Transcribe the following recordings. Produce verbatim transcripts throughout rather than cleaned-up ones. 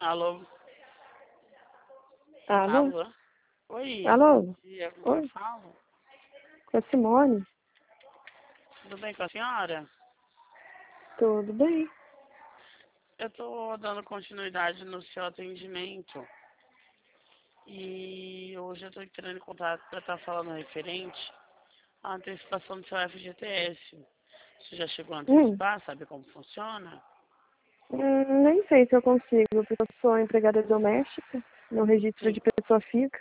Alô? Alô? Alô? Oi, Alô? bom dia. Com quem Oi? falo? Com a Simone? Tudo bem com a senhora? Tudo bem? Eu tô dando continuidade no seu atendimento. E hoje eu tô entrando em contato para estar falando referente à antecipação do seu F G T S. Você já chegou a Hum, antecipar? Sabe como funciona? hum, nem sei se eu consigo, porque eu sou empregada doméstica no registro Sim. de pessoa física.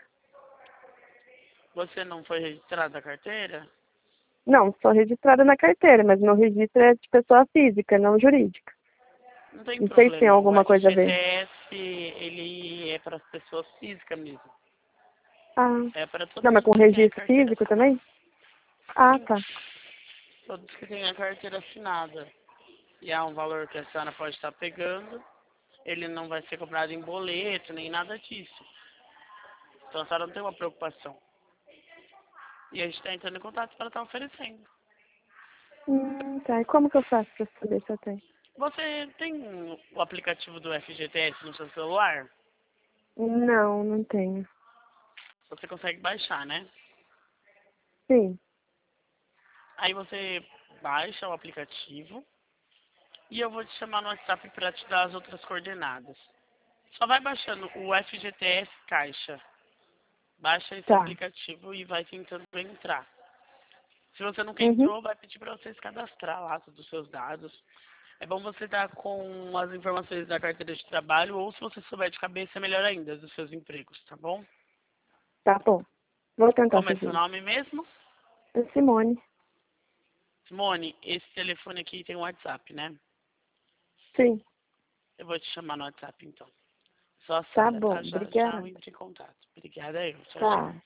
Você não foi registrado na carteira? Não, sou registrada na carteira, mas meu registro é de pessoa física, não jurídica. Não tem Não sei se tem problema. O alguma coisa a ver. F G T S, ele é para as pessoas físicas mesmo. Ah, É para não, todos mas os com que têm a registro carteira físico assinada. também? Ah, Sim, tá. todos que têm a carteira assinada. E há um valor que a senhora pode estar pegando. Ele não vai ser cobrado em boleto, nem nada disso. Então a senhora não tem uma preocupação. E a gente está entrando em contato para estar oferecendo. Hum, tá. E como que eu faço pra saber se eu tenho? Você tem o aplicativo do F G T S no seu celular? Não, não tenho. Você consegue baixar, né? Sim. Aí você baixa o aplicativo e eu vou te chamar no WhatsApp para te dar as outras coordenadas. Só vai baixando o F G T S Caixa. Baixa esse Tá. aplicativo e vai tentando entrar. Se você nunca Uhum. entrou, vai pedir para você se cadastrar lá, todos os seus dados. É bom você estar com as informações da carteira de trabalho, ou se você souber de cabeça, é melhor ainda, dos seus empregos, tá bom? Tá bom. Vou tentar Como é fazer seu isso. nome mesmo? É Simone. Simone, esse telefone aqui tem um WhatsApp, né? Sim. Eu vou te chamar no WhatsApp, então. Só a Tá Sara, bom. tá? Já, já Obrigada. eu entro em contato. Obrigada, eu. Tchau, tchau. Tá.